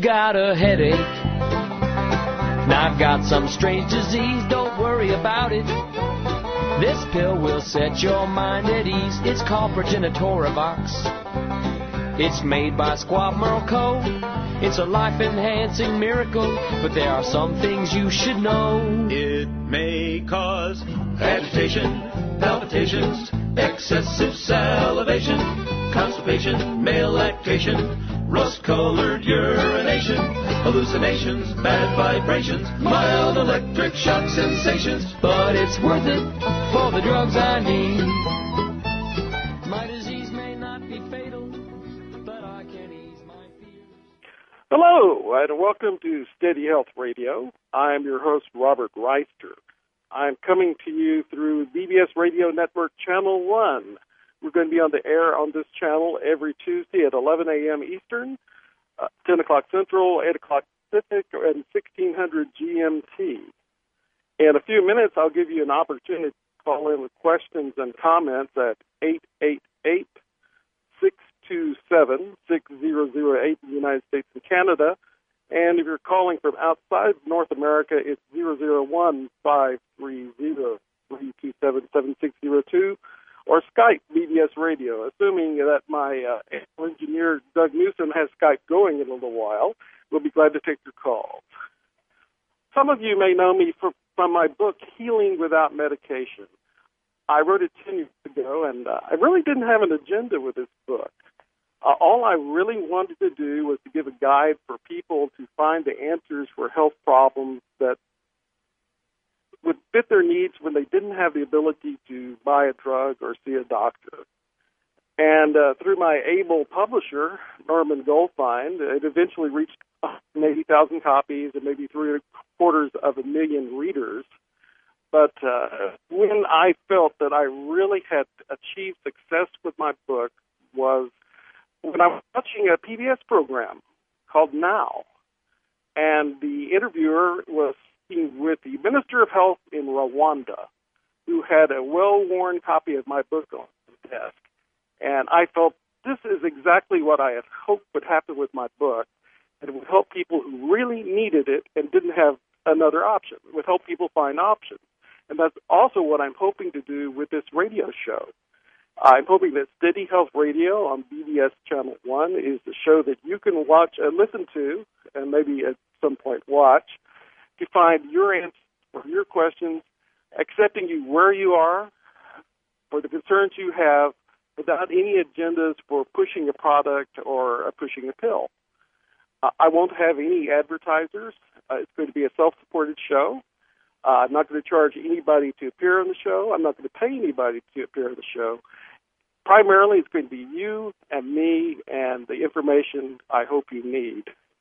got a headache, now I've got some strange disease, don't worry about it. This pill will set your mind at ease. It's called Progenitorivox. It's made by Squab Merle Co. It's a life-enhancing miracle, but there are some things you should know. It may cause agitation, palpitations, excessive salivation, constipation, male lactation, rust-colored urination, hallucinations, bad vibrations, mild electric shock sensations. But it's worth it for the drugs I need. My disease may not be fatal, but I can ease my fears. Hello, and welcome to Steady Health Radio. I'm your host, Robert Reister. I'm coming to you through BBS Radio Network Channel 1. We're going to be on the air on this channel every Tuesday at 11 a.m. Eastern, 10 o'clock Central, 8 o'clock Pacific, and 1600 GMT. In a few minutes, I'll give you an opportunity to call in with questions and comments at 888-627-6008 in the United States and Canada. And if you're calling from outside North America, it's 001-530-327-7602, or Skype BBS Radio. Assuming that my engineer, Doug Newsom, has Skype going in a little while, we'll be glad to take your calls. Some of you may know me from my book, Healing Without Medication. I wrote it 10 years ago, and I really didn't have an agenda with this book. All I really wanted to do was to give a guide for people to find the answers for health problems that would fit their needs when they didn't have the ability to buy a drug or see a doctor. And through my able publisher, Norman Goldfein, it eventually reached 180,000 copies and maybe 750,000 readers. But when I felt that I really had achieved success with my book was when I was watching a PBS program called Now, and the interviewer was speaking with the Minister of Health in Rwanda, who had a well-worn copy of my book on his desk. And I felt this is exactly what I had hoped would happen with my book, and it would help people who really needed it and didn't have another option. It would help people find options. And that's also what I'm hoping to do with this radio show. I'm hoping that Steady Health Radio on BBS Channel 1 is the show that you can watch and listen to, and maybe at some point watch, to find your answers for your questions, accepting you where you are, for the concerns you have, without any agendas for pushing a product or pushing a pill. I won't have any advertisers. It's going to be a self-supported show. I'm not going to charge anybody to appear on the show. I'm not going to pay anybody to appear on the show. Primarily, it's going to be you and me and the information I hope you need.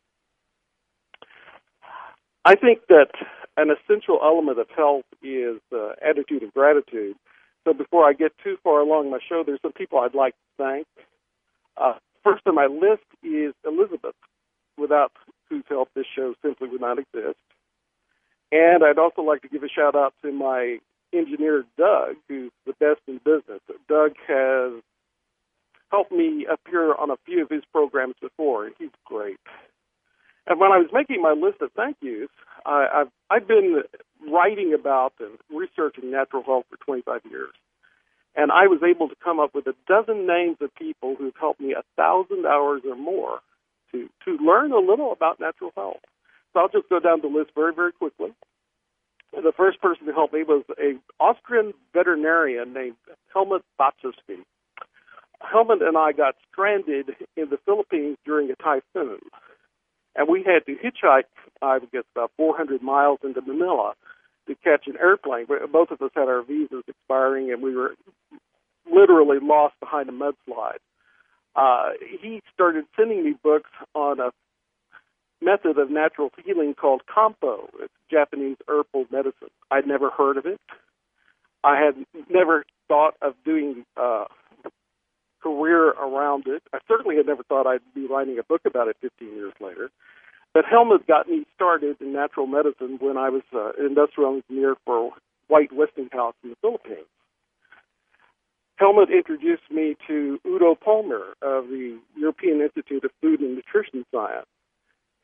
I think that an essential element of health is the attitude of gratitude. So before I get too far along my show, there's some people I'd like to thank. First on my list is Elizabeth, without whose help this show simply would not exist. And I'd also like to give a shout-out to my engineer, Doug, who's the best in business. Doug has helped me appear on a few of his programs before, and he's great. And when I was making my list of thank yous, I've been writing about and researching natural health for 25 years. And I was able to come up with a dozen names of people who've helped me 1,000 hours or more to learn a little about natural health. So I'll just go down the list very, very quickly. The first person to help me was an Austrian veterinarian named Helmut Bachowski. Helmut and I got stranded in the Philippines during a typhoon, and we had to hitchhike, I guess, about 400 miles into Manila to catch an airplane. Both of us had our visas expiring, and we were literally lost behind a mudslide. He started sending me books on a method of natural healing called Kampo. It's Japanese herbal medicine. I'd never heard of it. I had never thought of doing a career around it. I certainly had never thought I'd be writing a book about it 15 years later. But Helmut got me started in natural medicine when I was an industrial engineer for White Westinghouse in the Philippines. Helmut introduced me to Udo Palmer of the European Institute of Food and Nutrition Science.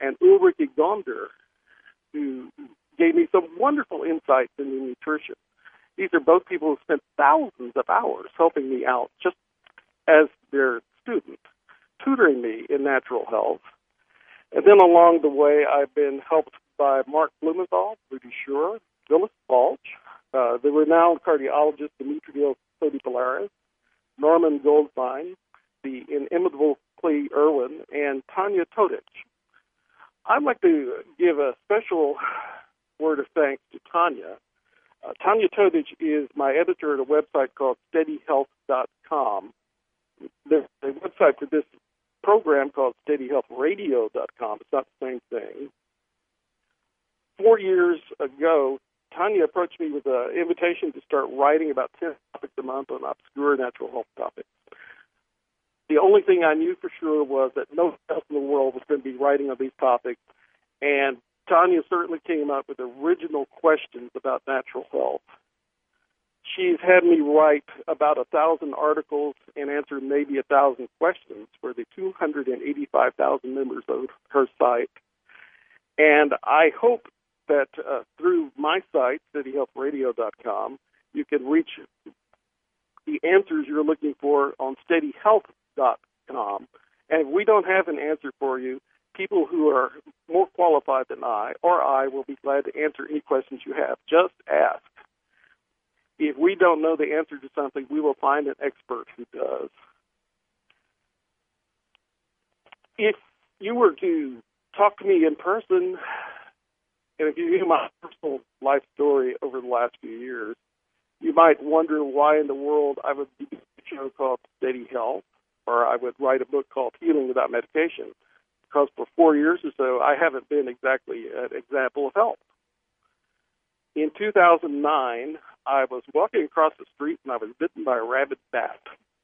and Ulrike Gonder, who gave me some wonderful insights into nutrition. These are both people who spent thousands of hours helping me out just as their student, tutoring me in natural health. And then along the way, I've been helped by Mark Blumenthal, Rudy Schurer, Phyllis Balch, the renowned cardiologist Demetrios Sodipolaris, Norman Goldfein, the inimitable Clay Irwin, and Tanya Todich. I'd like to give a special word of thanks to Tanya. Tanya Todich is my editor at a website called SteadyHealth.com. There's a website for this program called SteadyHealthRadio.com. It's not the same thing. 4 years ago, Tanya approached me with an invitation to start writing about 10 topics a month on obscure natural health topics. The only thing I knew for sure was that no one else in the world was going to be writing on these topics, and Tanya certainly came up with original questions about natural health. She's had me write about 1,000 articles and answer maybe 1,000 questions for the 285,000 members of her site. And I hope that through my site, SteadyHealthRadio.com, you can reach the answers you're looking for on SteadyHealth.com. And if we don't have an answer for you, people who are more qualified than I will be glad to answer any questions you have. Just ask. If we don't know the answer to something, we will find an expert who does. If you were to talk to me in person, and if you knew my personal life story over the last few years, you might wonder why in the world I would do a show called Steady Health, or I would write a book called Healing Without Medication. Because for 4 years or so, I haven't been exactly an example of health. In 2009, I was walking across the street and I was bitten by a rabid bat.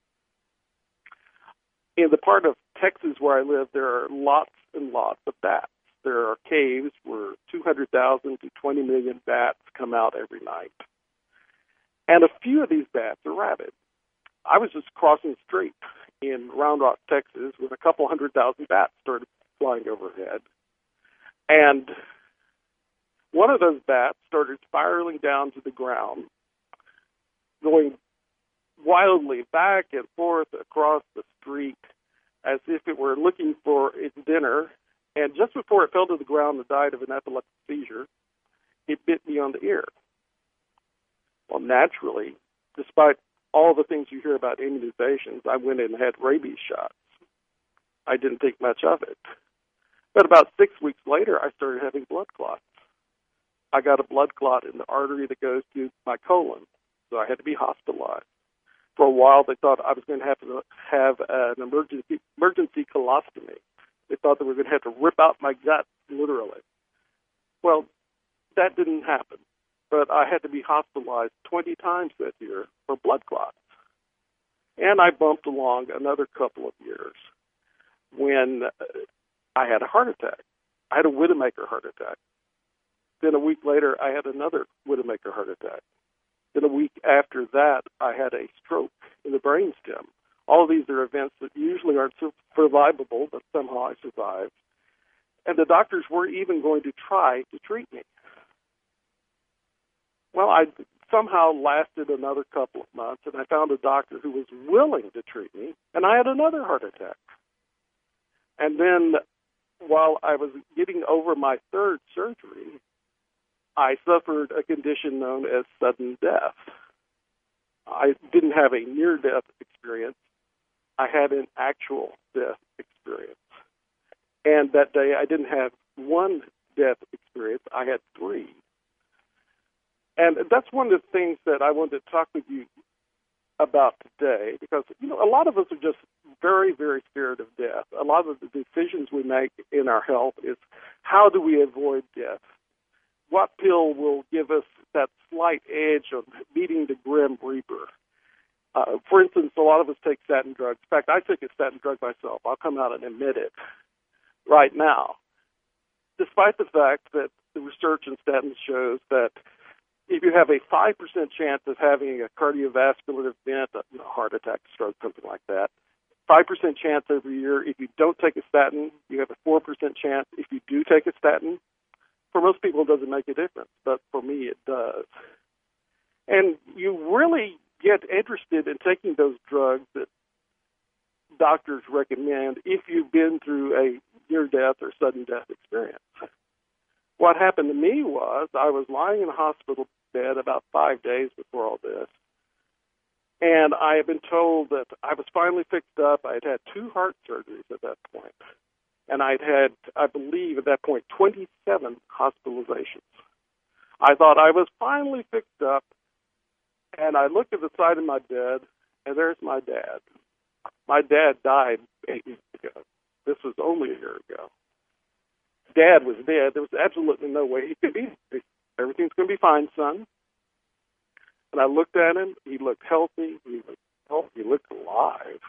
In the part of Texas where I live, there are lots and lots of bats. There are caves where 200,000 to 20 million bats come out every night. And a few of these bats are rabid. I was just crossing the street in Round Rock, Texas, when a couple 100,000 bats started flying overhead. And one of those bats started spiraling down to the ground, going wildly back and forth across the street as if it were looking for its dinner. And just before it fell to the ground and died of an epileptic seizure, it bit me on the ear. Well, naturally, despite all the things you hear about immunizations, I went in and had rabies shots. I didn't think much of it. But about 6 weeks later, I started having blood clots. I got a blood clot in the artery that goes to my colon, so I had to be hospitalized. For a while, they thought I was going to have an emergency colostomy. They thought they were going to have to rip out my gut, literally. Well, that didn't happen, but I had to be hospitalized 20 times that year for blood clots. And I bumped along another couple of years when I had a heart attack. I had a Widowmaker heart attack. Then a week later, I had another Widowmaker heart attack. Then a week after that, I had a stroke in the brainstem. All of these are events that usually aren't survivable, but somehow I survived. And the doctors were even going to try to treat me. Well, I somehow lasted another couple of months, and I found a doctor who was willing to treat me, and I had another heart attack. And then while I was getting over my third surgery, I suffered a condition known as sudden death. I didn't have a near-death experience. I had an actual death experience. And that day, I didn't have one death experience. I had three. And that's one of the things that I wanted to talk with you about today, because, a lot of us are just very, very scared of death. A lot of the decisions we make in our health is, how do we avoid death? What pill will give us that slight edge of beating the grim reaper? For instance, a lot of us take statin drugs. In fact, I took a statin drug myself. I'll come out and admit it right now. Despite the fact that the research in statins shows that if you have a 5% chance of having a cardiovascular event, a heart attack, stroke, something like that, 5% chance every year. If you don't take a statin, you have a 4% chance. If you do take a statin, for most people it doesn't make a difference, but for me it does. And you really get interested in taking those drugs that doctors recommend if you've been through a near-death or sudden death experience. What happened to me was I was lying in a hospital bed about 5 days before all this, and I had been told that I was finally fixed up. I had had 2 heart surgeries at that point, and I'd had, I believe at that point, 27 hospitalizations. I thought I was finally fixed up, and I looked at the side of my bed, and there's my dad. My dad died 8 years ago. This was only a year ago. Dad was dead. There was absolutely no way he could be. Everything's going to be fine, son. And I looked at him. He looked healthy. He looked alive.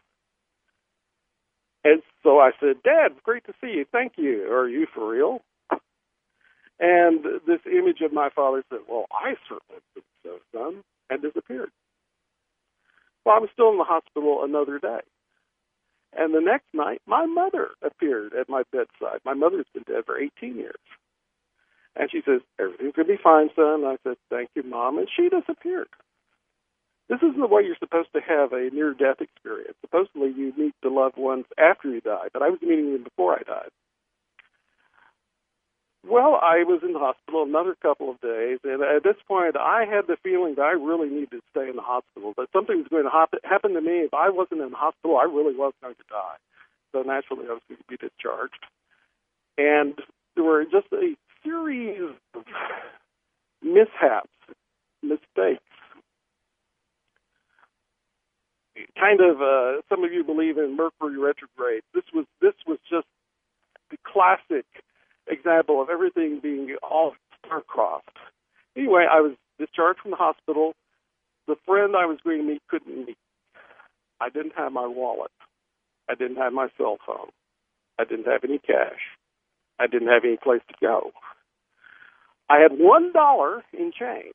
And so I said, Dad, great to see you. Thank you. Are you for real? And this image of my father said, well, I certainly think so, son, and disappeared. Well, I was still in the hospital another day. And the next night, my mother appeared at my bedside. My mother's been dead for 18 years. And she says, everything's going to be fine, son. And I said, thank you, Mom. And she disappeared. This isn't the way you're supposed to have a near-death experience. Supposedly, you meet the loved ones after you die, but I was meeting them before I died. Well, I was in the hospital another couple of days, and at this point, I had the feeling that I really needed to stay in the hospital, that something was going to happen to me. If I wasn't in the hospital, I really was going to die. So naturally, I was going to be discharged. And there were just a series of mishaps, mistakes. Kind of, some of you believe in Mercury retrograde. This was just the classic example of everything being all star-crossed. Anyway, I was discharged from the hospital. The friend I was going to meet couldn't meet. I didn't have my wallet. I didn't have my cell phone. I didn't have any cash. I didn't have any place to go. I had $1 in change.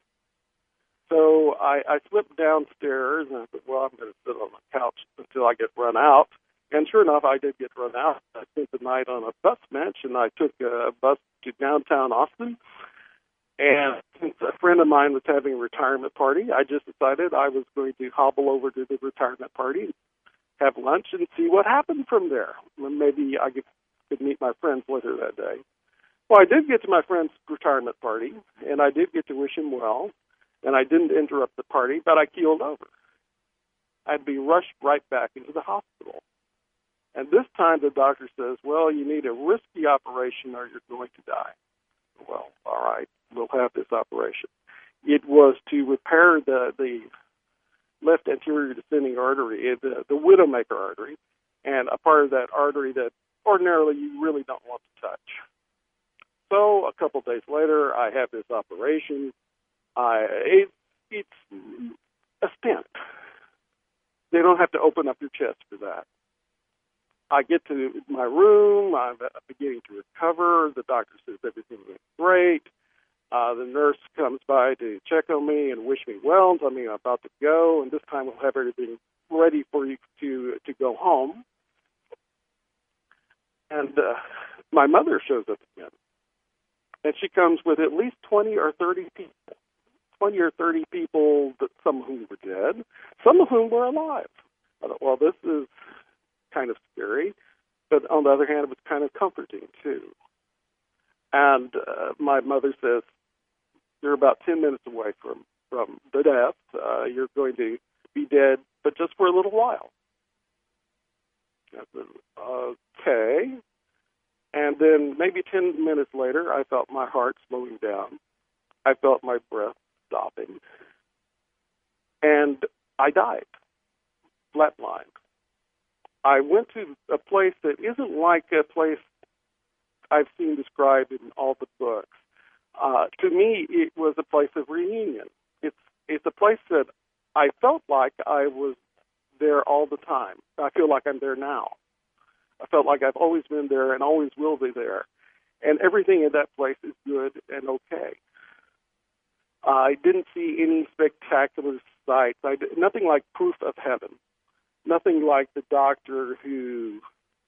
So I slipped downstairs, and I said, well, I'm going to sit on the couch until I get run out. And sure enough, I did get run out. I spent the night on a bus bench, and I took a bus to downtown Austin. And since a friend of mine was having a retirement party, I just decided I was going to hobble over to the retirement party, have lunch, and see what happened from there. Maybe I could meet my friends later that day. Well, I did get to my friend's retirement party, and I did get to wish him well, and I didn't interrupt the party, but I keeled over. I'd be rushed right back into the hospital. And this time the doctor says, well, you need a risky operation or you're going to die. Well, all right, we'll have this operation. It was to repair the left anterior descending artery, the widowmaker artery, and a part of that artery that ordinarily you really don't want to touch. So a couple days later, I have this operation. It's a stent. They don't have to open up your chest for that. I get to my room. I'm beginning to recover. The doctor says everything went great. The nurse comes by to check on me and wish me well, tell me I'm about to go, and this time we'll have everything ready for you to go home. And my mother shows up again. And she comes with at least 20 or 30 people. 20 or 30 people, some of whom were dead, some of whom were alive. I thought, well, this is kind of scary, but on the other hand, it was kind of comforting, too. And my mother says, you're about 10 minutes away from the death. You're going to be dead, but just for a little while. I said, okay. And then maybe 10 minutes later, I felt my heart slowing down. I felt my breath stopping. And I died, flatlined. I went to a place that isn't like a place I've seen described in all the books. To me, it was a place of reunion. It's a place that I felt like I was there all the time. I feel like I'm there now. I felt like I've always been there and always will be there. And everything in that place is good and okay. I didn't see any spectacular sights. Nothing like proof of heaven. Nothing like the doctor who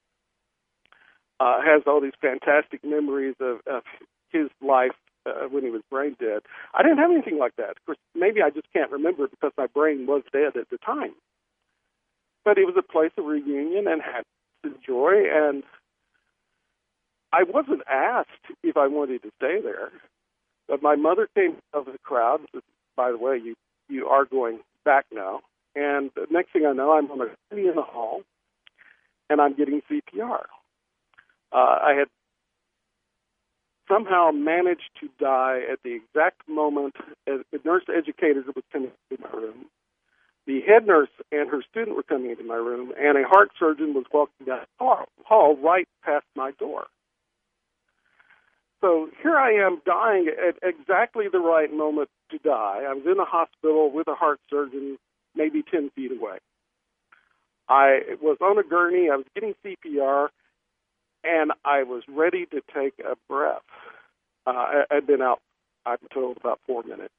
has all these fantastic memories of his life when he was brain dead. I didn't have anything like that. Of course, maybe I just can't remember it because my brain was dead at the time. But it was a place of reunion and had joy, and I wasn't asked if I wanted to stay there. But my mother came out of the crowd. By the way, you are going back now. And the next thing I know, I'm on a gurney in the hall, and I'm getting CPR. I had somehow managed to die at the exact moment as the nurse educator was coming into my room. The head nurse and her student were coming into my room, and a heart surgeon was walking down the hall right past my door. So here I am dying at exactly the right moment to die. I was in a hospital with a heart surgeon maybe 10 feet away. I was on a gurney. I was getting CPR, and I was ready to take a breath. I'd been out, I'm told, about 4 minutes.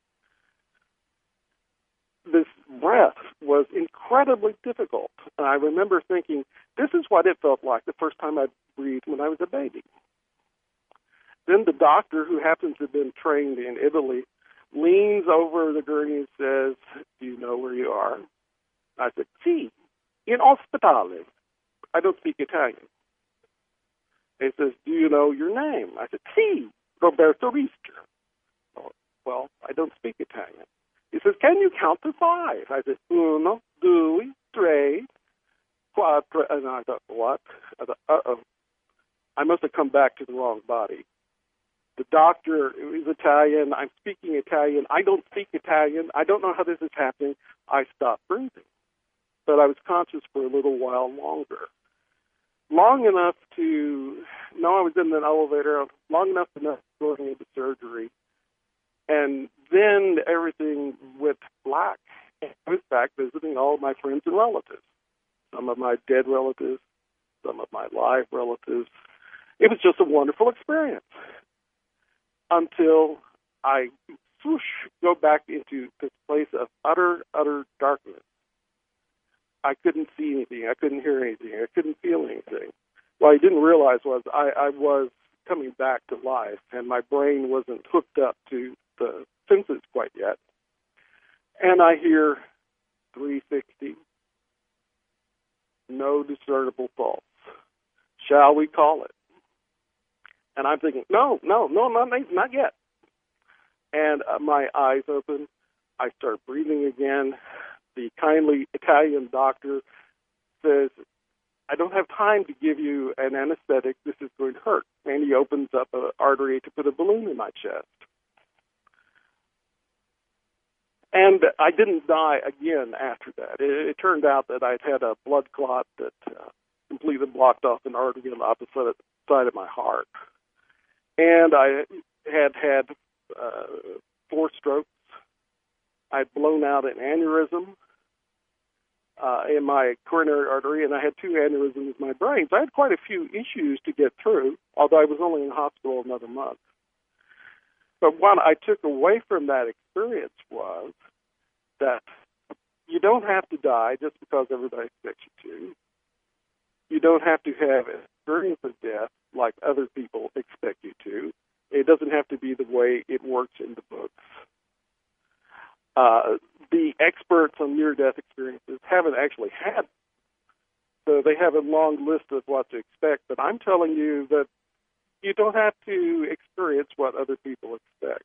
This breath was incredibly difficult. And I remember thinking, this is what it felt like the first time I breathed when I was a baby. Then the doctor, who happens to have been trained in Italy, leans over the gurney and says, do you know where you are? I said, sì, in ospedale. I don't speak Italian. He says, do you know your name? I said, sì, Roberto Rister. Oh, well, I don't speak Italian. He says, can you count to 5? I said, uno, due, tre, quattro. And I thought, what? I thought, uh-oh. I must have come back to the wrong body. The doctor is Italian. I'm speaking Italian. I don't speak Italian. I don't know how this is happening. I stopped breathing. But I was conscious for a little while longer. Long enough to know I was in an elevator, long enough to know I was going into surgery. And then everything went black. I was back visiting all of my friends and relatives, some of my dead relatives, some of my live relatives. It was just a wonderful experience until I go back into this place of utter darkness. I couldn't see anything. I couldn't hear anything. I couldn't feel anything. What I didn't realize was I was coming back to life, and my brain wasn't hooked up to the senses quite yet. And I hear 360, no discernible pulse. Shall we call it? And I'm thinking, no, not yet. And my eyes open. I start breathing again. The kindly Italian doctor says, I don't have time to give you an anesthetic. This is going to hurt. And he opens up an artery to put a balloon in my chest. And I didn't die again after that. It turned out that I'd had a blood clot that completely blocked off an artery on the opposite side of my heart. And I had 4 strokes. I'd blown out an aneurysm in my coronary artery, and I had 2 aneurysms in my brain. So I had quite a few issues to get through, although I was only in the hospital another month. But what I took away from that experience was that you don't have to die just because everybody expects you to. You don't have to have an experience of death like other people expect you to. It doesn't have to be the way it works in the books. The experts on near-death experiences haven't actually had, so they have a long list of what to expect, but I'm telling you that you don't have to experience what other people expect.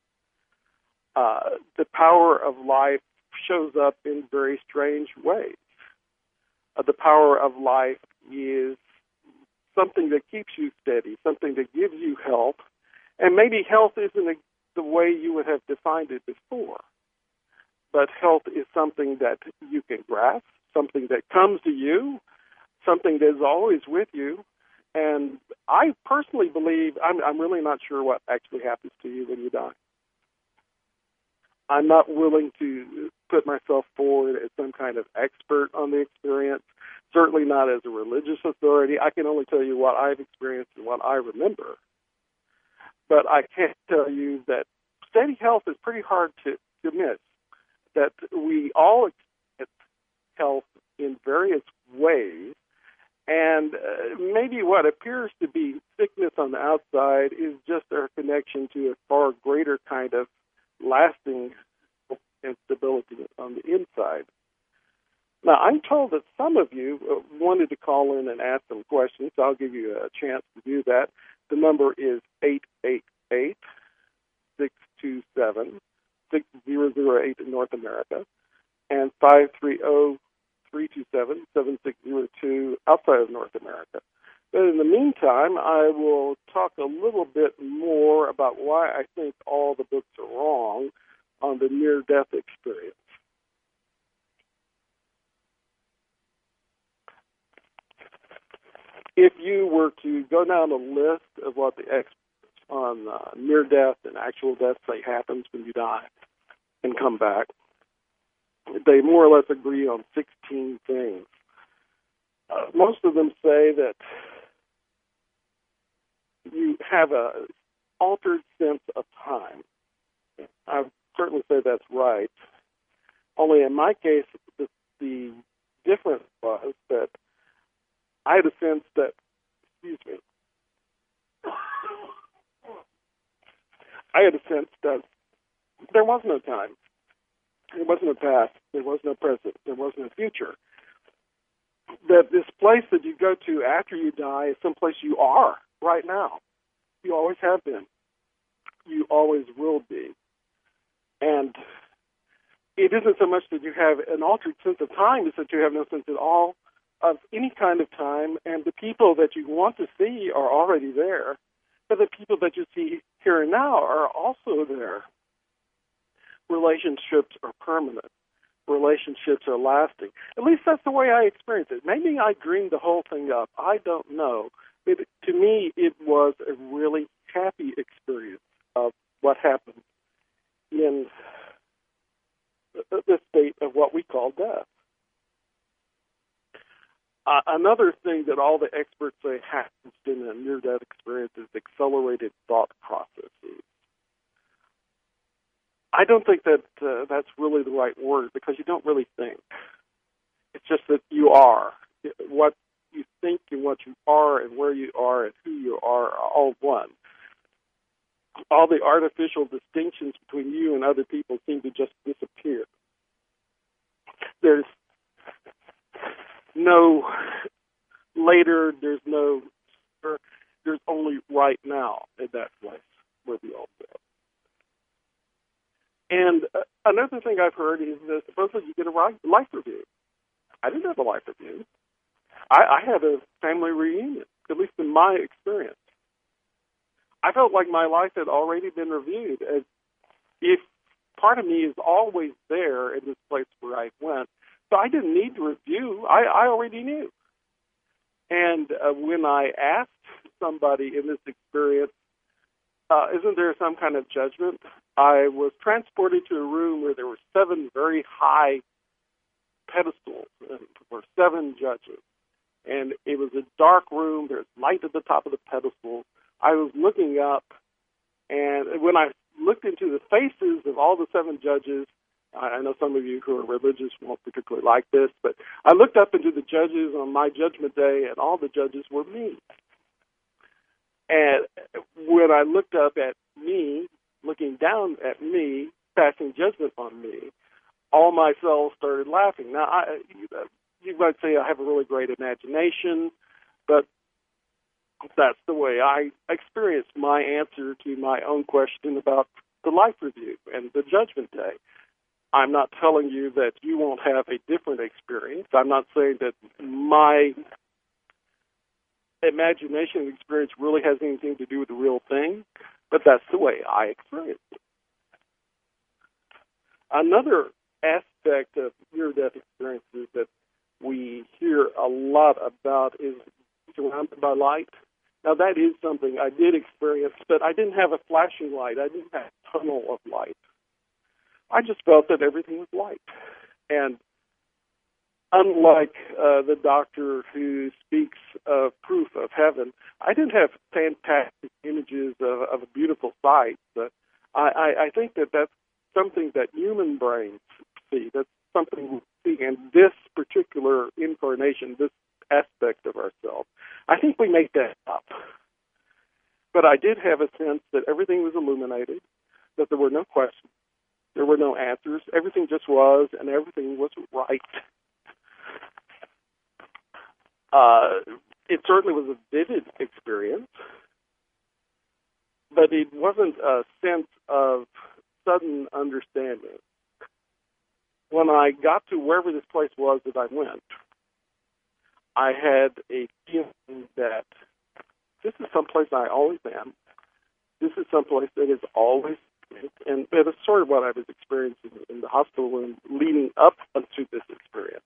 The power of life shows up in very strange ways. The power of life is something that keeps you steady, something that gives you health, and maybe health isn't the way you would have defined it before. But health is something that you can grasp, something that comes to you, something that is always with you. And I personally believe, I'm really not sure what actually happens to you when you die. I'm not willing to put myself forward as some kind of expert on the experience, certainly not as a religious authority. I can only tell you what I've experienced and what I remember. But I can tell you that steady health is pretty hard to miss, that we all experience health in various ways. And maybe what appears to be sickness on the outside is just our connection to a far greater kind of lasting instability on the inside. Now, I'm told that some of you wanted to call in and ask some questions, so I'll give you a chance to do that. The number is 888-627-6008 in North America and 530-327-7602 outside of North America. But in the meantime, I will talk a little bit more about why I think all the books are wrong on the near-death experience. If you were to go down a list of what the experts on near-death and actual death say happens when you die and come back, they more or less agree on 16 things. Most of them say that you have an altered sense of time. I certainly say that's right. Only in my case, the difference was that I had a sense that, I had a sense that there was no time. There wasn't a past. There was no present. There was no future. That this place that you go to after you die is someplace you are right now. You always have been. You always will be. And it isn't so much that you have an altered sense of time, it's that you have no sense at all of any kind of time, and the people that you want to see are already there, but the people that you see here and now are also there. Relationships are permanent. Relationships are lasting. At least that's the way I experience it. Maybe I dreamed the whole thing up. I don't know. To me, it was a really happy experience of what happened in the state of what we call death. Another thing that all the experts say happens in a near-death experience is accelerated thought processes. I don't think that that's really the right word, because you don't really think. It's just that you are. What you think and what you are and where you are and who you are all one. All the artificial distinctions between you and other people seem to just disappear. There's no later, there's no, there's only right now in that place where we all live. And another thing I've heard is that supposedly you get a life review. I didn't have a life review. I had a family reunion, at least in my experience. I felt like my life had already been reviewed, as if part of me is always there in this place where I went. So I didn't need to review. I already knew. And when I asked somebody in this experience, isn't there some kind of judgment? I was transported to a room where there were 7 very high pedestals, and there were 7 judges. And it was a dark room. There's light at the top of the pedestal. I was looking up, and when I looked into the faces of all the 7 judges, I know some of you who are religious won't particularly like this, but I looked up into the judges on my judgment day, and all the judges were me. And when I looked up at me, looking down at me, passing judgment on me, all my cells started laughing. Now, you might say I have a really great imagination, but that's the way I experienced my answer to my own question about the life review and the judgment day. I'm not telling you that you won't have a different experience. I'm not saying that my imagination and experience really has anything to do with the real thing, but that's the way I experienced it. Another aspect of near-death experiences that we hear a lot about is surrounded by light. Now, that is something I did experience, but I didn't have a flashing light. I didn't have a tunnel of light. I just felt that everything was light. And unlike the doctor who speaks of proof of heaven, I didn't have fantastic images of a beautiful sight. But I think that that's something that human brains see. That's something we see. And this particular particular incarnation, this aspect of ourselves. I think we make that up. But I did have a sense that everything was illuminated, that there were no questions, there were no answers. Everything just was, and everything was right. It certainly was a vivid experience, but it wasn't a sense of sudden understanding. When I got to wherever this place was that I went, I had a feeling that this is someplace I always am. This is someplace that is always, and that is sort of what I was experiencing in the hospital room leading up to this experience.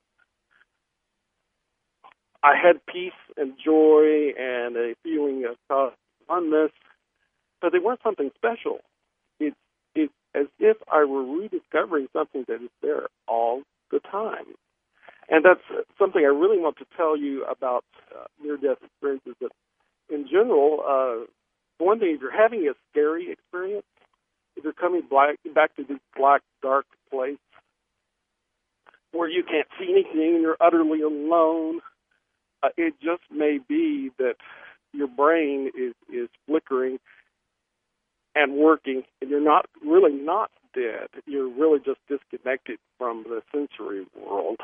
I had peace and joy and a feeling of oneness, but they weren't something special. It's as if I were rediscovering something that is there all the time. And that's something I really want to tell you about near-death experiences. That in general, one thing, if you're having a scary experience, if you're coming back to this black, dark place where you can't see anything and you're utterly alone, it just may be that your brain is flickering and working, and you're not dead. You're really just disconnected from the sensory world.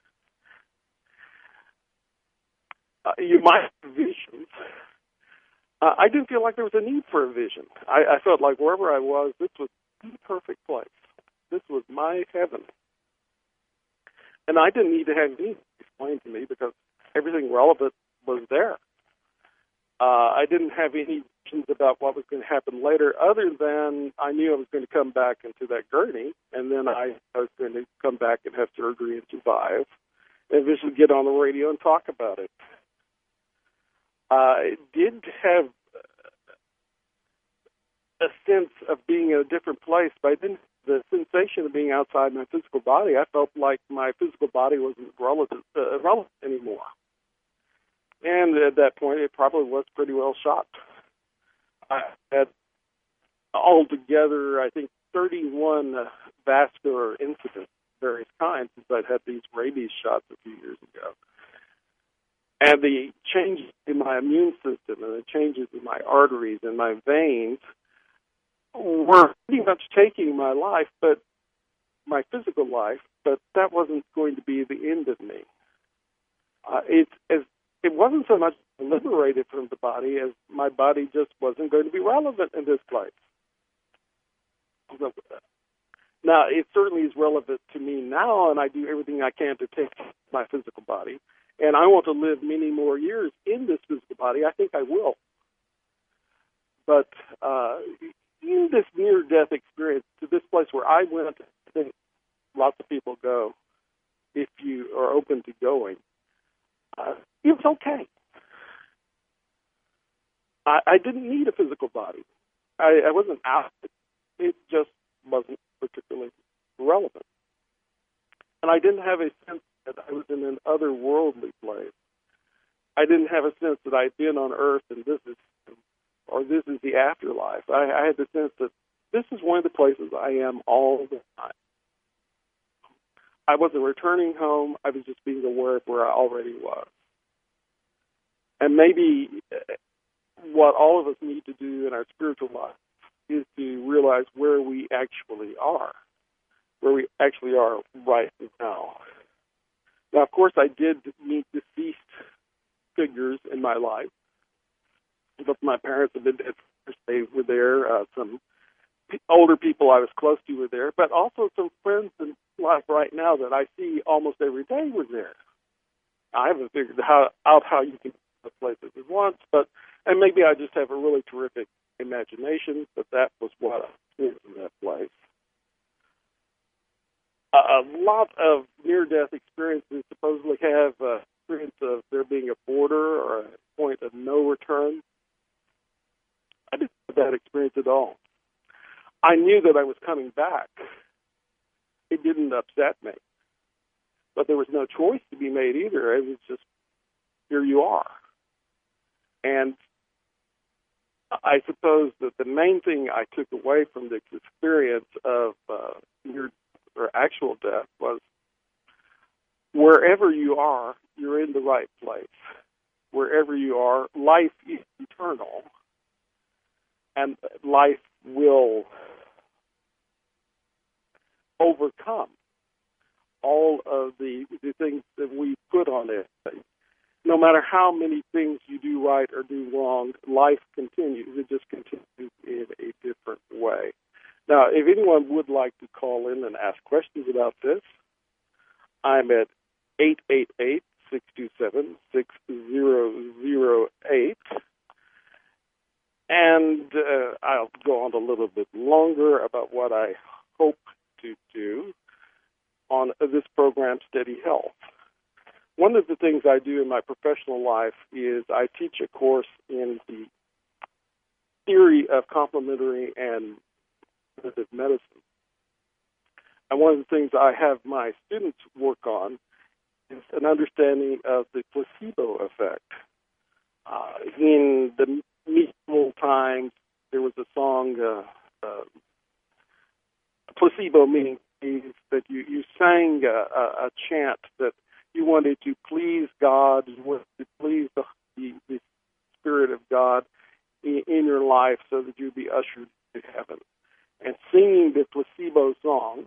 You might have visions. I didn't feel like there was a need for a vision. I felt like wherever I was, this was the perfect place. This was my heaven. And I didn't need to have anything explained to me because everything relevant was there. I didn't have any visions about what was going to happen later other than I knew I was going to come back into that gurney, and then I was going to come back and have surgery and survive, and eventually get on the radio and talk about it. I did have a sense of being in a different place, but I didn't. The sensation of being outside my physical body, I felt like my physical body wasn't relevant anymore. And at that point, it probably was pretty well shot. I had altogether, I think, 31 vascular incidents of various kinds since I'd had these rabies shots a few years ago. And the changes in my immune system and the changes in my arteries and my veins were pretty much taking my life, but my physical life, but that wasn't going to be the end of me. It wasn't so much liberated from the body as my body just wasn't going to be relevant in this place. Now, it certainly is relevant to me now, and I do everything I can to take my physical body. And I want to live many more years in this physical body. I think I will. But in this near-death experience, to this place where I went, I think lots of people go, if you are open to going, it was okay. I didn't need a physical body. I wasn't out. It just wasn't particularly relevant. And I didn't have a sense that I was in an otherworldly place. I didn't have a sense that I'd been on Earth and this is the afterlife. I had the sense that this is one of the places I am all the time. I wasn't returning home. I was just being aware of where I already was. And maybe what all of us need to do in our spiritual life is to realize where we actually are right now. Now, of course, I did meet deceased figures in my life. Both my parents have been dead. They were there. Some older people I was close to were there, but also some friends in life right now that I see almost every day were there. I haven't figured out how you can go places at once, and maybe I just have a really terrific imagination, but that was what I experienced in that place. A lot of near-death experiences supposedly have experience of there being a border or a point of no return. I didn't have that experience at all. I knew that I was coming back. It didn't upset me. But there was no choice to be made either. It was just, here you are. And I suppose that the main thing I took away from this experience of near or actual death was wherever you are, you're in the right place. Wherever you are, life is eternal, and life will overcome all of the things that we put on it. No matter how many things you do right or do wrong, life continues. It just continues in a different way. Now, if anyone would like to call in and ask questions about this, I'm at 888-627-6008. And I'll go on a little bit longer about what I hope to do on this program, Steady Health. One of the things I do in my professional life is I teach a course in the theory of complementary and preventive medicine. And one of the things I have my students work on is an understanding of the placebo effect. In the medieval times, there was a song, placebo meaning that you sang a chant that you wanted to please God, you wanted to please the Spirit of God in your life so that you'd be ushered to heaven. And singing the placebo song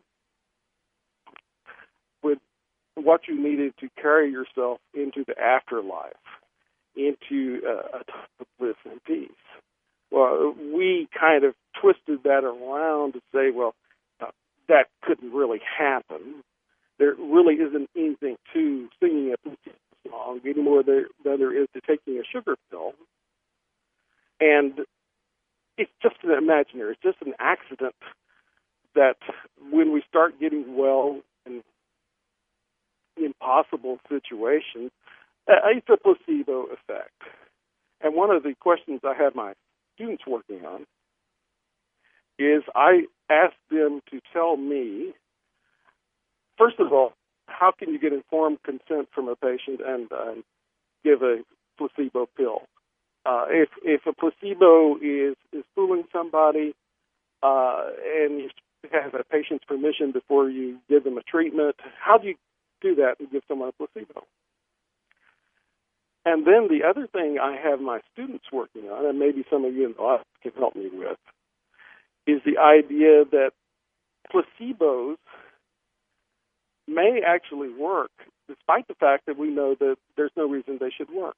with what you needed to carry yourself into the afterlife, into a time of bliss and peace. Well, we kind of twisted that around to say, well, that couldn't really happen. There really isn't anything to singing a placebo song any more than there is to taking a sugar pill. And it's just an imaginary, it's just an accident that when we start getting well in impossible situations, it's a placebo effect. And one of the questions I have my students working on is I ask them to tell me, first of all, how can you get informed consent from a patient and give a placebo pill? If a placebo is fooling somebody and you have a patient's permission before you give them a treatment, how do you do that and give someone a placebo? And then the other thing I have my students working on, and maybe some of you in the audience can help me with, is the idea that placebos may actually work, despite the fact that we know that there's no reason they should work.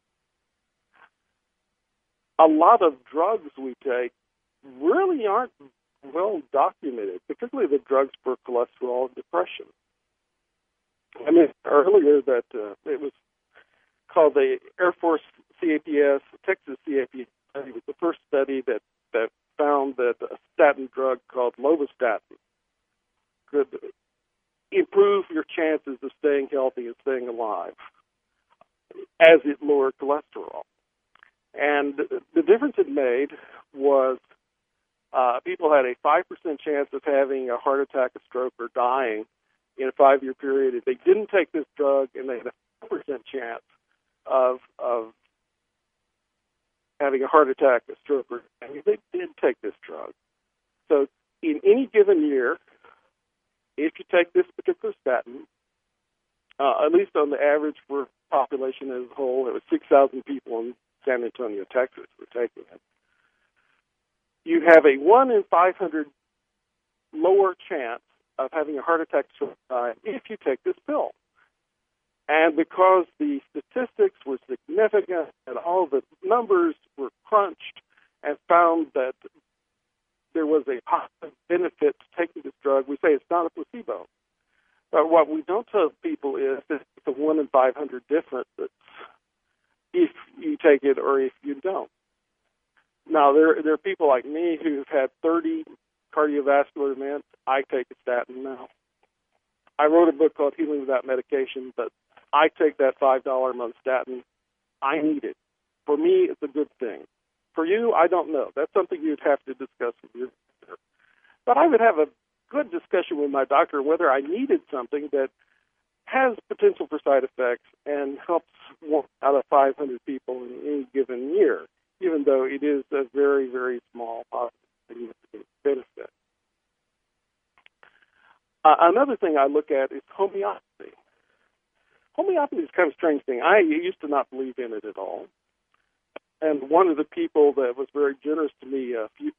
A lot of drugs we take really aren't well documented, particularly the drugs for cholesterol and depression. I mentioned earlier that it was called the Air Force CAPS, Texas CAPS study. It was the first study that found that a statin drug called lovastatin could improve your chances of staying healthy and staying alive as it lowered cholesterol. And the difference it made was people had a 5% chance of having a heart attack, a stroke, or dying in a 5-year period if they didn't take this drug, and they had a 4% chance of having a heart attack, a stroke, or dying if they did take this drug. So in any given year, if you take this particular statin, at least on the average for population as a whole, it was 6,000 people in San Antonio, Texas, were taking it. You have a 1 in 500 lower chance of having a heart attack if you take this pill. And because the statistics were significant and all the numbers were crunched and found that there was a positive benefit to taking this drug, we say it's not a placebo. But what we don't tell people is that it's a 1 in 500 difference if you take it or if you don't. Now, there are people like me who've had 30 cardiovascular events. I take a statin now. I wrote a book called Healing Without Medication, but I take that $5 a month statin. I need it. For me, it's a good thing. For you, I don't know. That's something you'd have to discuss with your doctor. But I would have a good discussion with my doctor whether I needed something that has potential for side effects and helps 1 out of 500 people in any given year, even though it is a very, very small positive benefit. Another thing I look at is homeopathy. homeopathy is kind of a strange thing. I used to not believe in it at all. And one of the people that was very generous to me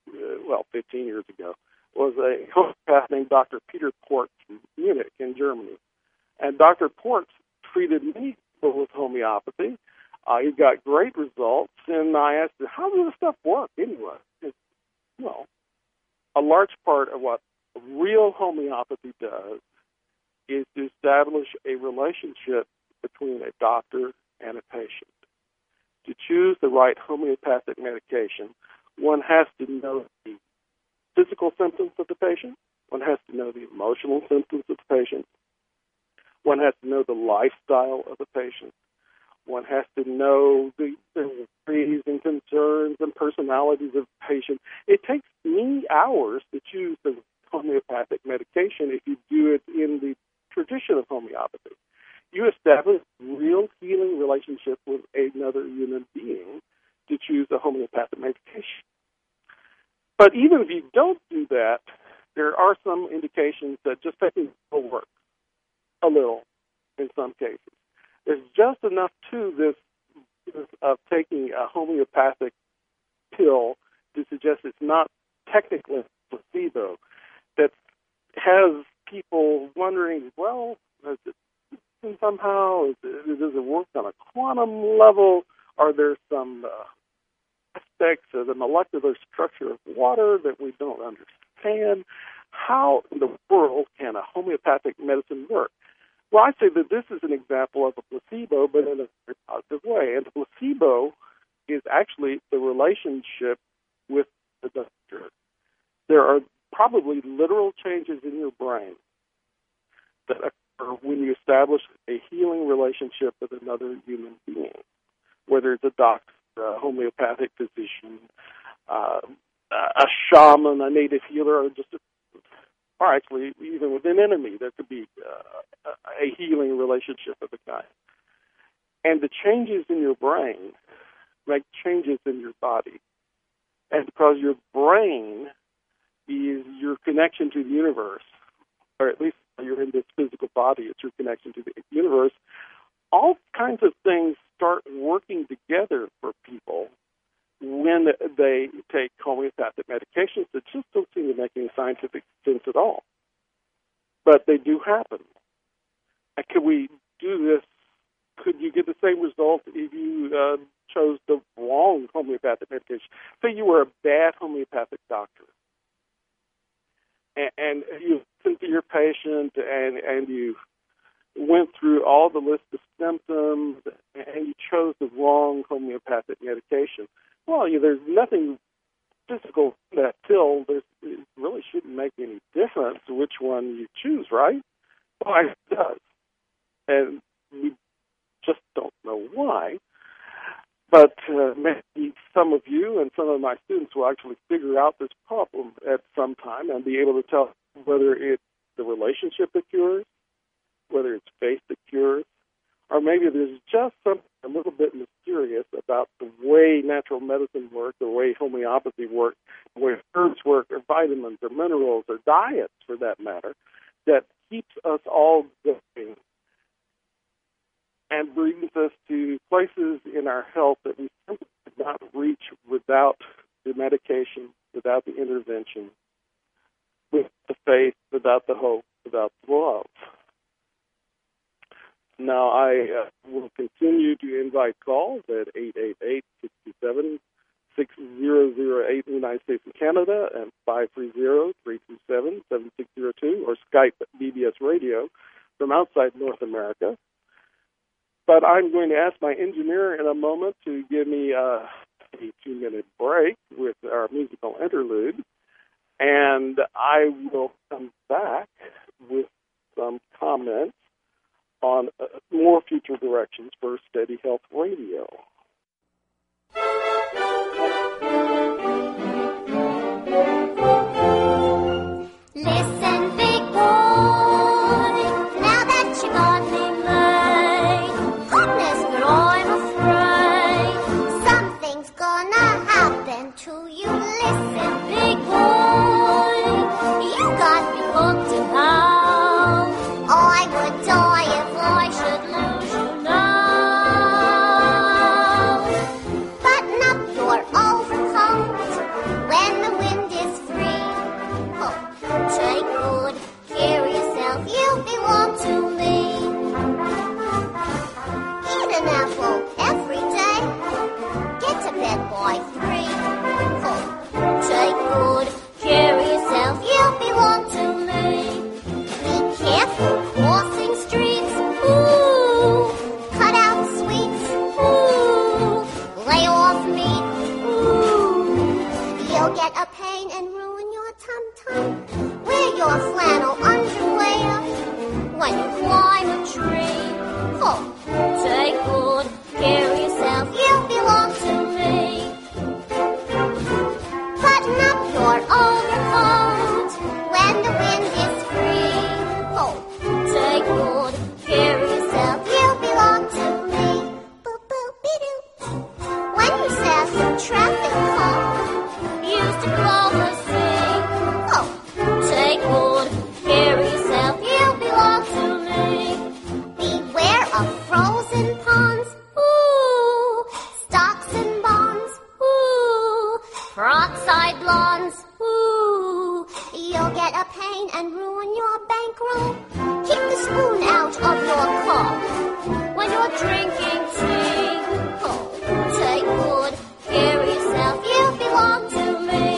15 years ago was a homeopath named Dr. Peter Portz from Munich in Germany. And Dr. Portz treated many people with homeopathy. He got great results, and I asked him, how does this stuff work anyway? Well, a large part of what real homeopathy does is to establish a relationship between a doctor and a patient. To choose the right homeopathic medication, one has to know the physical symptoms of the patient. One has to know the emotional symptoms of the patient. One has to know the lifestyle of the patient. One has to know the worries and concerns and personalities of the patient. It takes many hours to choose the homeopathic medication if you do it in the tradition of homeopathy. You establish a real healing relationship with another human being to choose a homeopathic medication. But even if you don't do that, there are some indications that just taking it will work a little in some cases. There's just enough to this of taking a homeopathic pill to suggest it's not technically placebo that has people wondering, well, is it somehow? Does it work on a quantum level? Are there some aspects of the molecular structure of water that we don't understand? How in the world can a homeopathic medicine work? Well, I say that this is an example of a placebo, but in a very positive way. And the placebo is actually the relationship with the doctor. There are probably literal changes in your brain that occur when you establish a healing relationship with another human being, whether it's a doctor, a homeopathic physician, a shaman, a native healer, or actually even with an enemy, there could be a healing relationship of the kind. And the changes in your brain make changes in your body. And because your brain is your connection to the universe, or at least you're in this physical body, it's your connection to the universe, all kinds of things start working together for people when they take homeopathic medications that just don't seem to make any scientific sense at all. But they do happen. And could we do this? Could you get the same result if you chose the wrong homeopathic medication? Say you were a bad homeopathic doctor, and you listened to your patient, and you went through all the list of symptoms, and you chose the wrong homeopathic medication. Well, there's nothing physical in that pill. It really shouldn't make any difference which one you choose, right? Well, it does. And we just don't know why. But maybe some of you and some of my students will actually figure out this problem at some time and be able to tell whether it's the relationship that cures, whether it's faith that cures, or maybe there's just something a little bit mysterious about the way natural medicine works, the way homeopathy works, the way herbs work, or vitamins, or minerals, or diets, for that matter, that keeps us all going and brings us to places in our health that we simply could not reach without the medication, without the intervention, with the faith, without the hope, without the love. Now, I will continue to invite calls at 888-627-6008 in the United States and Canada, and 530-327-7602, or Skype at BBS Radio from outside North America. But I'm going to ask my engineer in a moment to give me a 2-minute break with our musical interlude, and I will come back with some comments on more future directions for Steady Health Radio. Listen, big boy, now that you got me made, goodness, but I'm afraid something's gonna happen to you. Listen, big boy, you got me hooked and how I would die if I should lose dead by 3. Oh, take good care of yourself, you belong to me. Be careful crossing streets, ooh. Cut out sweets, ooh. Lay off meat, ooh. You'll get a pain and ruin your tum-tum. Wear your flannel underwear when you climb a tree. Oh, take good care of yourself, you belong to me. Button up your overcoat when the wind is free. Oh, take good care of yourself, you belong to me. Boop-boop-be-doo. When you sass a traffic cop, used to blow the sea. Oh, take good care of yourself, you belong to me. Beware of frozen ponds, ooh, stocks and bonds, ooh, peroxide blondes, ooh. You'll get a pain and ruin your bankroll. Keep the spoon out of your cup when you're drinking tea. Oh, take good care of yourself, you belong to me.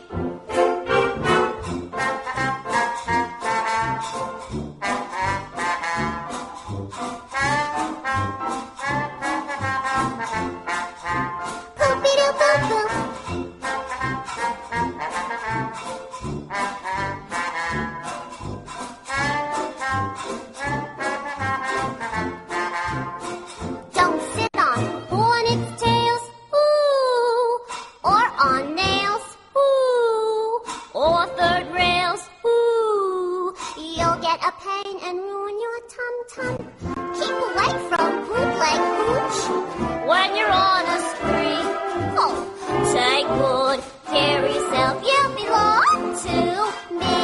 Boop-be-doo-boop-boop. Don't sit on hornets' tails, ooh, or on nails, ooh, or third rails, ooh. You'll get a pain and ruin your tum-tum. Keep away from bootleg hooch when you're on a spree. Oh, take good care of yourself, you belong to me.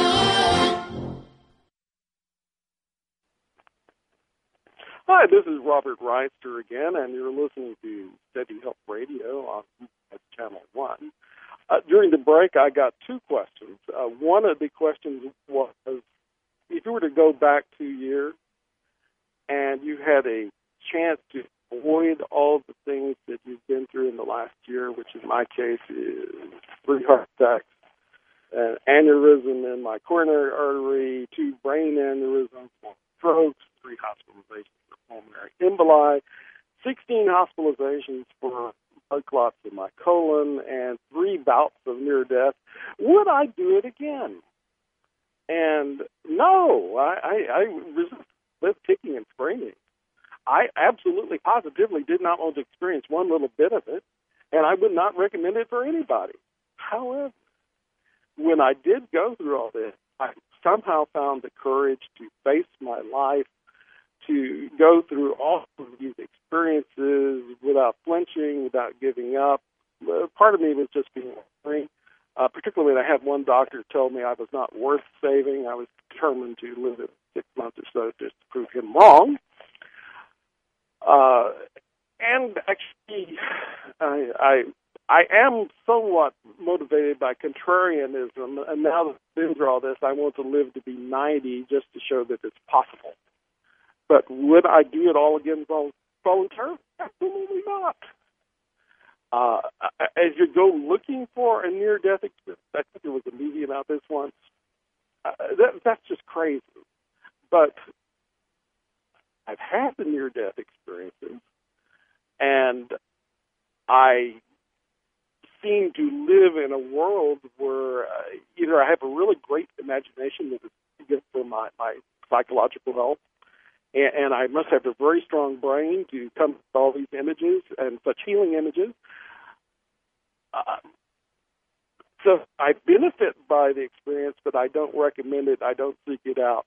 Hi, this is Robert Reister again, and you're listening to Steady Help Radio on Channel 1. During the break, I got 2 questions. One of the questions was, if you were to go back 2 years and you had a chance to avoid all the things that you've been through in the last year, which in my case is 3 heart attacks, an aneurysm in my coronary artery, 2 brain aneurysms, 1 strokes, 3 hospitalizations for pulmonary emboli, 16 hospitalizations for blood clots in my colon, and 3 bouts of near death, would I do it again? And no, I resist kicking and screaming. I absolutely, positively did not want to experience one little bit of it, and I would not recommend it for anybody. However, when I did go through all this, I somehow found the courage to face my life, to go through all of these experiences without flinching, without giving up. Part of me was just being angry, particularly when I had one doctor tell me I was not worth saving. I was determined to live it 6 months or so just to prove him wrong. And actually, I am somewhat motivated by contrarianism, and now that I've been through all this, I want to live to be 90 just to show that it's possible. But would I do it all again voluntarily? Absolutely not. As you go looking for a near-death experience, I think there was a movie about this once, that's just crazy. But I've had the near-death experiences, and I seem to live in a world where either I have a really great imagination that is good for my psychological health, and I must have a very strong brain to come to all these images and such healing images. So I benefit by the experience, but I don't recommend it. I don't seek it out.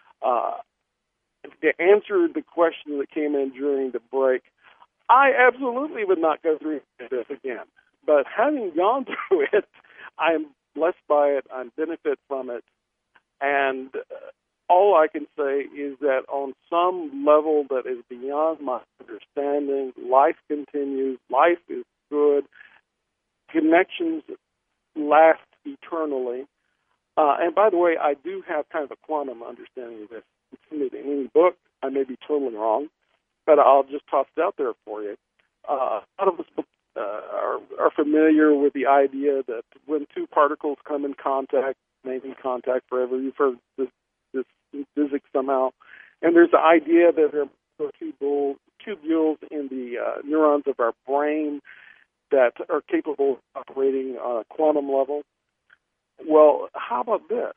To answer the question that came in during the break, I absolutely would not go through this again. But having gone through it, I'm blessed by it. I benefit from it. And all I can say is that on some level that is beyond my understanding, life continues. Life is good. Connections last eternally. And by the way, I do have kind of a quantum understanding of this. It's in any book. I may be totally wrong, but I'll just toss it out there for you. A lot of us are familiar with the idea that when two particles come in contact, remain in contact forever. You've heard this in physics somehow. And there's the idea that there are tubules in the neurons of our brain that are capable of operating on a quantum level. Well, how about this?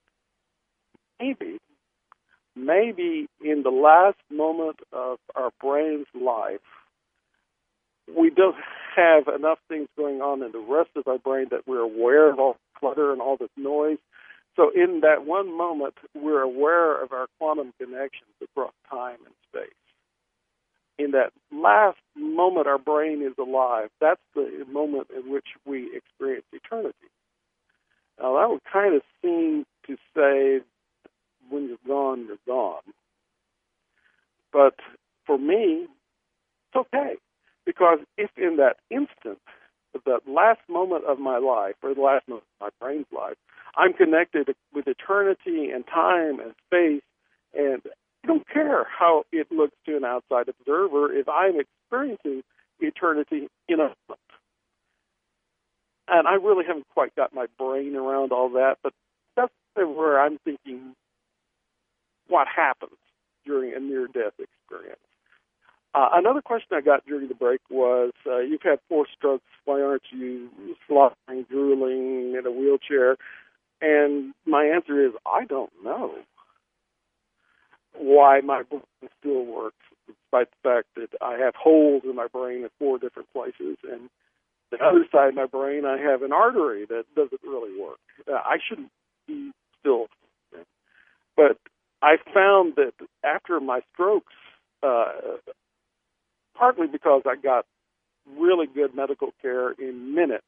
Maybe in the last moment of our brain's life, we don't have enough things going on in the rest of our brain that we're aware of all the clutter and all this noise. So in that one moment, we're aware of our quantum connections across time and space. In that last moment our brain is alive, that's the moment in which we experience eternity. Now, that would kind of seem to say, when you're gone, you're gone. But for me, it's okay. Because if in that instant, the last moment of my life, or the last moment of my brain's life, I'm connected with eternity and time and space, and I don't care how it looks to an outside observer if I'm experiencing eternity in a moment. And I really haven't quite got my brain around all that, but that's where I'm thinking what happens during a near-death experience. Another question I got during the break was, you've had 4 strokes, why aren't you slobbering, drooling in a wheelchair? And my answer is, I don't know why my brain still works, despite the fact that I have holes in my brain in 4 different places. And the other side of my brain, I have an artery that doesn't really work. I shouldn't be still. But I found that after my strokes, partly because I got really good medical care in minutes,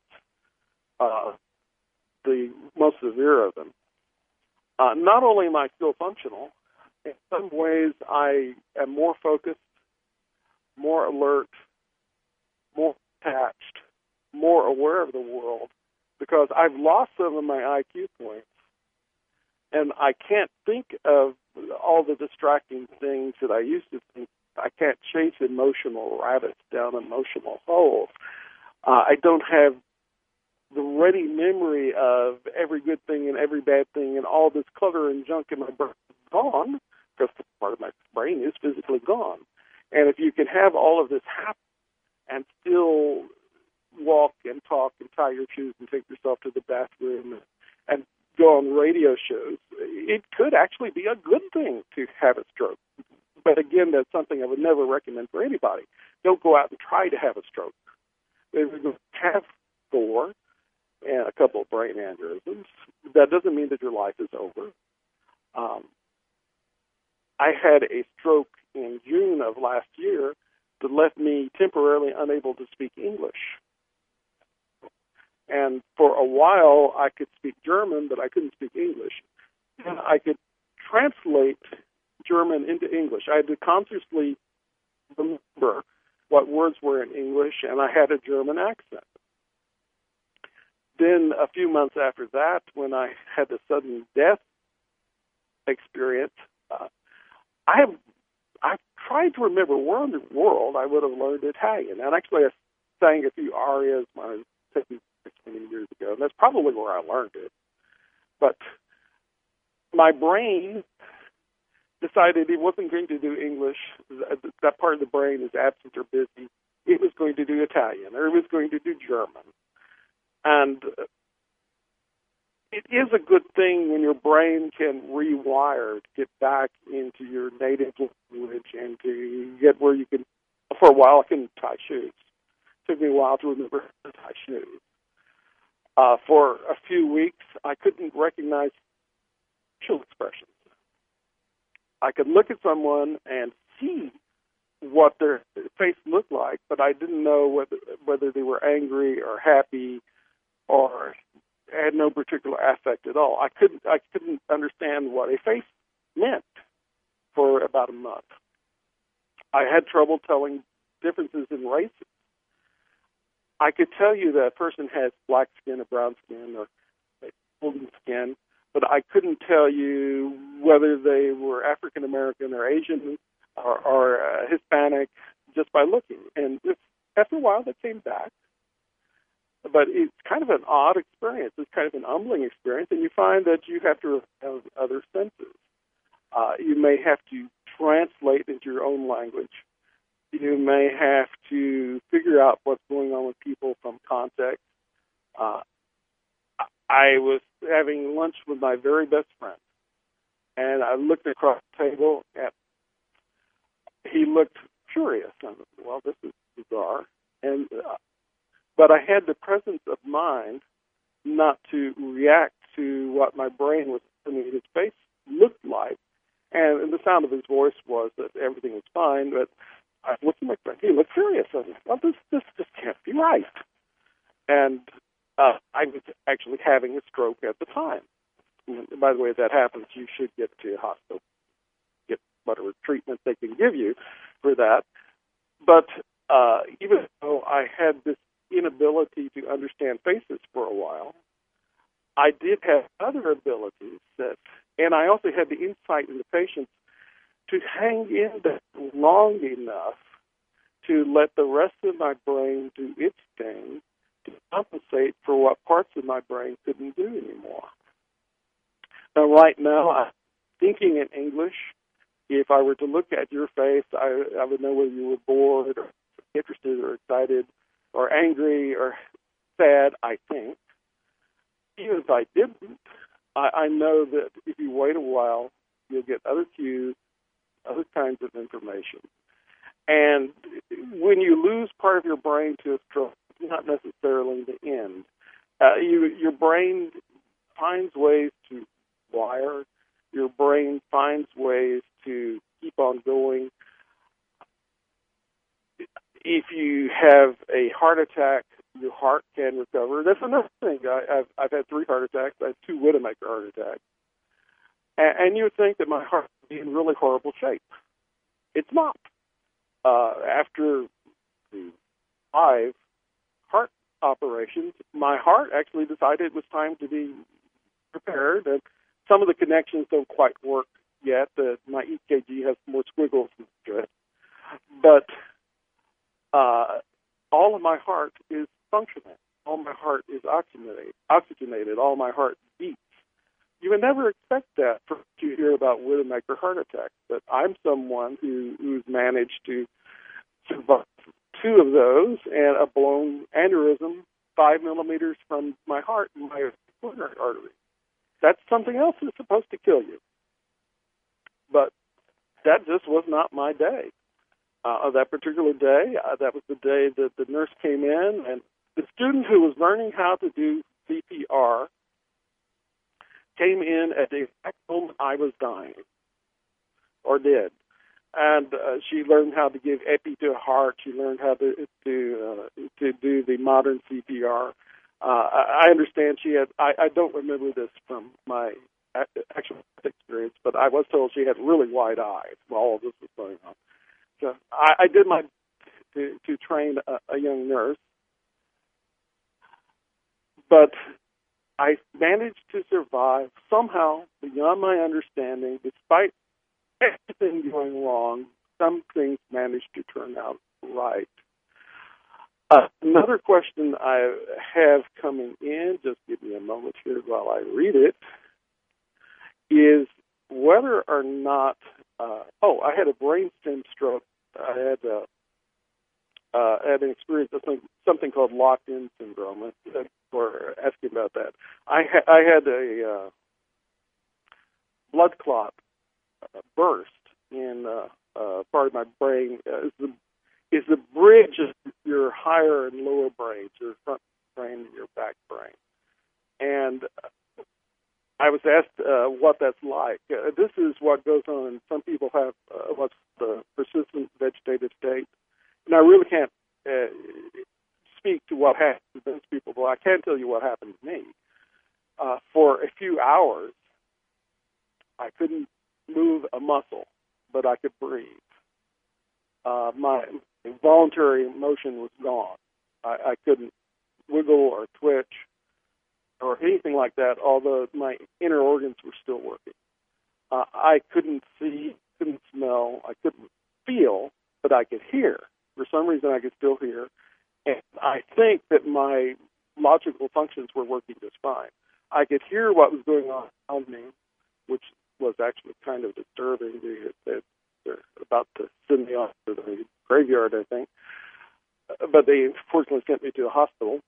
the most severe of them. Not only am I still functional, in some ways I am more focused, more alert, more attached, more aware of the world, because I've lost some of my IQ points, and I can't think of all the distracting things that I used to think. I can't chase emotional rabbits down emotional holes. I don't have the ready memory of every good thing and every bad thing, and all this clutter and junk in my brain is gone, because part of my brain is physically gone. And if you can have all of this happen and still walk and talk and tie your shoes and take yourself to the bathroom and go on radio shows, it could actually be a good thing to have a stroke. But again, that's something I would never recommend for anybody. Don't go out and try to have a stroke. If you have 4 and a couple of brain aneurysms, that doesn't mean that your life is over. I had a stroke in June of last year that left me temporarily unable to speak English. And for a while, I could speak German, but I couldn't speak English. And I could translate German into English. I had to consciously remember what words were in English, and I had a German accent. Then a few months after that, when I had the sudden death experience, I've tried to remember where in the world I would have learned Italian. And actually, I sang a few arias when I was 20 years ago, and that's probably where I learned it. But my brain decided it wasn't going to do English. That part of the brain is absent or busy. It was going to do Italian, or it was going to do German. And it is a good thing when your brain can rewire to get back into your native language and to get where you can. For a while, I couldn't tie shoes. It took me a while to remember how to tie shoes. For a few weeks, I couldn't recognize facial expressions. I could look at someone and see what their face looked like, but I didn't know whether they were angry or happy or had no particular affect at all. I couldn't understand what a face meant for about a month. I had trouble telling differences in races. I could tell you that a person has black skin or brown skin or golden skin, but I couldn't tell you whether they were African American or Asian or Hispanic just by looking. And after a while, they came back. But it's kind of an odd experience. It's kind of an humbling experience, and you find that you have to have other senses. You may have to translate into your own language. You may have to figure out what's going on with people from context. I was having lunch with my very best friend, and I looked across the table, and he looked curious. I thought, well, this is bizarre. But I had the presence of mind not to react to what my brain was telling me his face looked like. And the sound of his voice was that everything was fine, but I looked at my friend. He looked curious. I said, well, this just can't be right. And I was actually having a stroke at the time. And by the way, if that happens, you should get to a hospital, get whatever treatment they can give you for that. But even though I had this inability to understand faces for a while, I did have other abilities and I also had the insight in the patients to hang in there long enough to let the rest of my brain do its thing to compensate for what parts of my brain couldn't do anymore. Now, right now, I'm thinking in English. If I were to look at your face, I would know whether you were bored or interested or excited or angry or sad, I think. Even if I didn't, I know that if you wait a while, you'll get other cues, other kinds of information. And when you lose part of your brain to a stroke, it's not necessarily the end. Your brain finds ways to wire. Your brain finds ways to keep on going. If you have a heart attack, your heart can recover. That's another thing. I've had 3 heart attacks. I had 2 Widowmaker heart attacks. And you would think that my heart would be in really horrible shape. It's not. After 5 heart operations, my heart actually decided it was time to be repaired. And some of the connections don't quite work yet. My EKG has more squiggles to it. But all of my heart is functioning. All my heart is oxygenated. All my heart beats. You would never expect that to hear about Widowmaker heart attacks, but I'm someone who's managed to survive 2 of those and a blown aneurysm 5 millimeters from my heart in my coronary artery. That's something else that's supposed to kill you. But that just was not my day. That particular day, that was the day that the nurse came in, and the student who was learning how to do CPR came in at the exact moment I was dying, or dead. And she learned how to give epi to a heart. She learned how to do the modern CPR. I understand she had, I don't remember this from my actual experience, but I was told she had really wide eyes while all this was going on. So I did my to train a young nurse, but I managed to survive somehow beyond my understanding. Despite everything going wrong, some things managed to turn out right. Another question I have coming in, just give me a moment here while I read it, is whether or not, I had a brainstem stroke. I had an experience of something called locked-in syndrome, or asking about that. I had a blood clot burst in part of my brain. Is the bridge of your higher and lower brains, your front brain and your back brain. And I was asked what that's like. This is what goes on. Some people have what's the persistent vegetative state. And I really can't speak to what happens to those people, but I can tell you what happened to me. For a few hours, I couldn't move a muscle, but I could breathe. My voluntary motion was gone. I couldn't wiggle or twitch or anything like that, although my inner organs were still working. I couldn't see, couldn't smell, I couldn't feel, but I could hear. For some reason, I could still hear. And I think that my logical functions were working just fine. I could hear what was going on around me, which was actually kind of disturbing. They're about to send me off to the graveyard, I think. But they fortunately sent me to the hospital.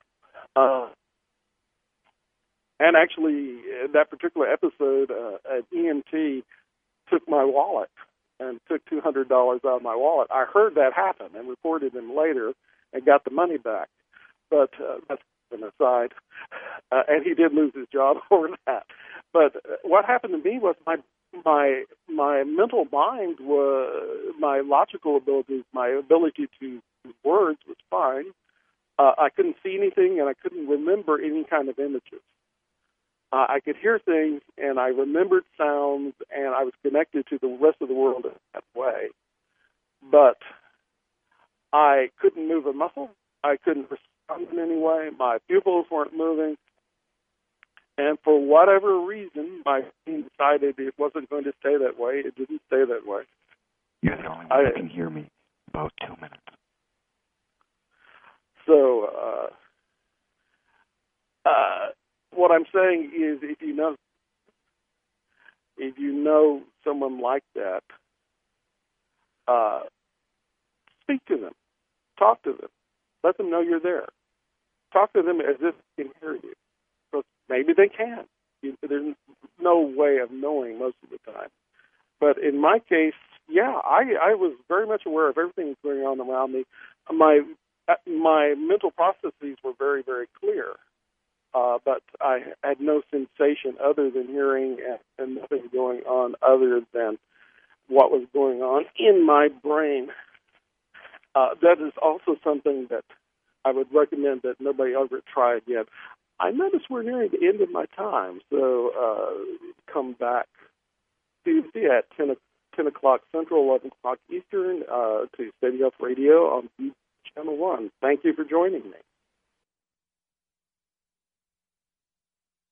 And actually, in that particular episode, an EMT took my wallet and took $200 out of my wallet. I heard that happen and reported him later and got the money back. But that's an aside. And he did lose his job over that. But what happened to me was my mental mind was, my logical abilities, my ability to use words was fine. I couldn't see anything, and I couldn't remember any kind of images. I could hear things, and I remembered sounds, and I was connected to the rest of the world in that way. But I couldn't move a muscle. I couldn't respond in any way. My pupils weren't moving. And for whatever reason, my brain decided it wasn't going to stay that way. It didn't stay that way. You're the only one that can hear me. About 2 minutes. So, what I'm saying is, if you know someone like that, speak to them, talk to them, let them know you're there. Talk to them as if they can hear you. Because maybe they can. There's no way of knowing most of the time. But in my case, yeah, I was very much aware of everything that's going on around me. My mental processes were very, very clear. But I had no sensation other than hearing and nothing going on other than what was going on in my brain. That is also something that I would recommend that nobody ever try again. I notice we're nearing the end of my time, so come back Tuesday at 10 o'clock Central, 11 o'clock Eastern to Steady Up Radio on Channel 1. Thank you for joining me.